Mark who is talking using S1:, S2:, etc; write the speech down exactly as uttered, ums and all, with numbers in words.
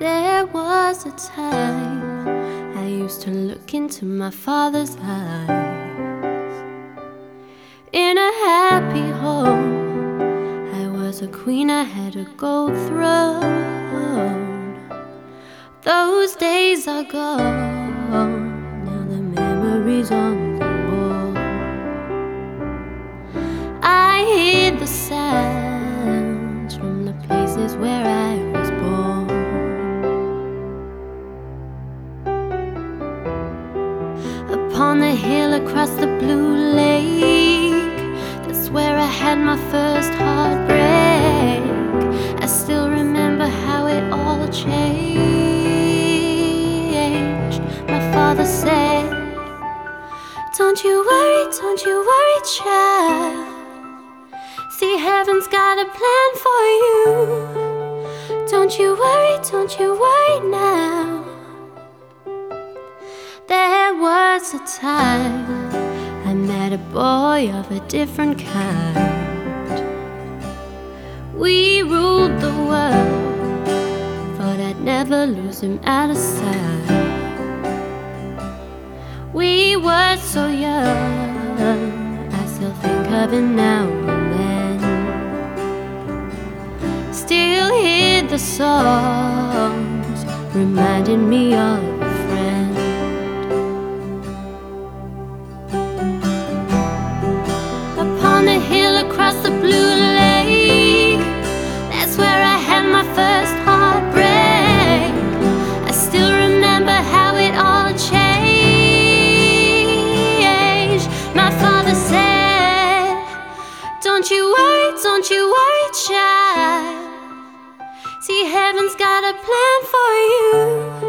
S1: There was a time I used to look into my father's eyes. In a happy home, I was a queen, I had a gold throne. Those days are gone, now the memories on the wall. I hear the sounds from the places where I was born. Upon the hill across the blue lake, that's where I had my first heartbreak. I still remember how it all changed. My father said, "Don't you worry, don't you worry, child. See, heaven's got a plan for you. Don't you worry, don't you worry now." There was a time I met a boy of a different kind. We ruled the world, thought I'd never lose him out of sight. We were so young, I still think of him now and then. Still hear the songs reminding me of a friend. Upon the hill across the blue lake, that's where I had my first heartbreak. I still remember how it all changed. My father said, "Don't you worry, don't you worry, child. See, heaven's got a plan for you.